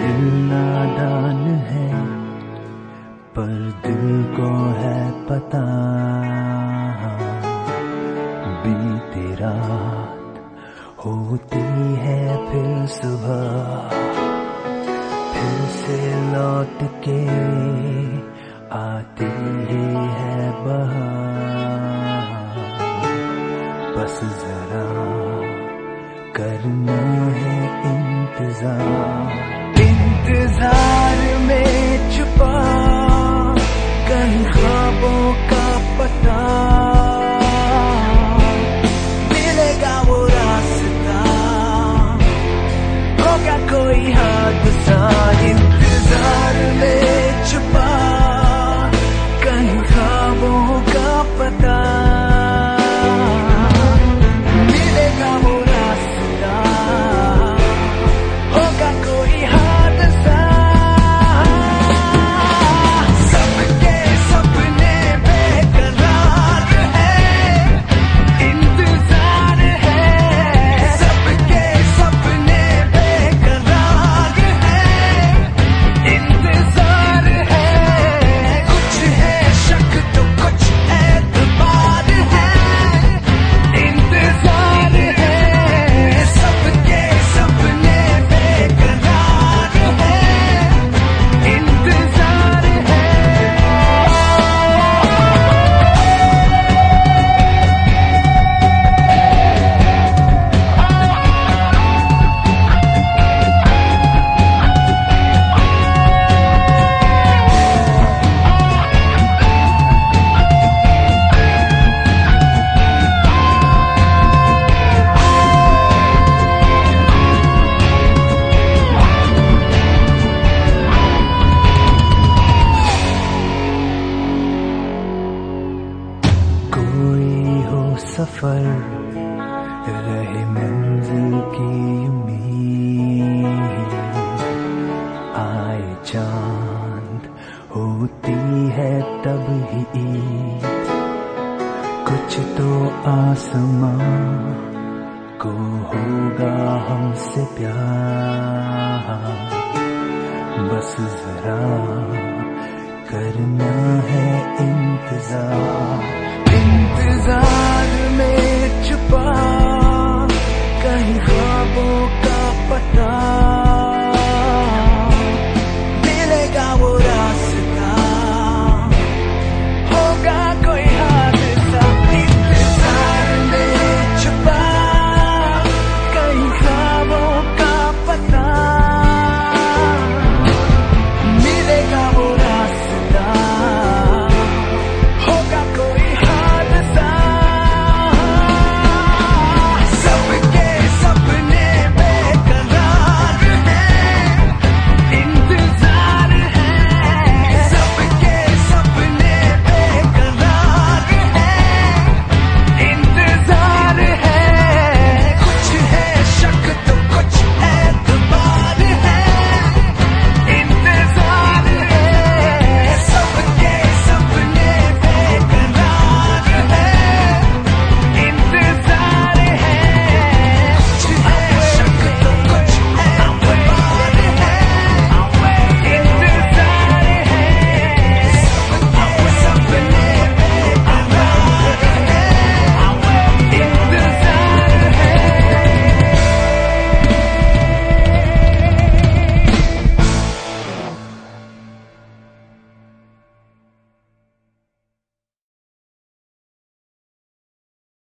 दिल नादान है पर दिल को है पता, बीती रात होती है फिर सुबह, फिर से लौट के आती ही है बहार। बस जरा करना है इंतजार, इंतजार में छुपा कहीं ख्वाबों का पता, मिलेगा वो रास्ता, होगा कोई हादसा। इंतजार में छुपा कहीं ख्वाबों का पता, मिलेगा वो रास्ता, होगा कोई हादसा। सबके सपने बेकरार है, इंतजार है। सबके सपने बेकरार है, इंतजार है। कुछ है शक तो कुछ एतबार है, इंतजार है। सबके सपने बेकरार है, इंतजार है। कोई हो सफर रहे मंजिल की उम्मीद, आए चांद होती है तब ही ईद। कुछ तो आसमां को होगा हमसे प्यार, बस जरा करना है इंतजार, इंतजार में छुपा कहीं ख्वाबों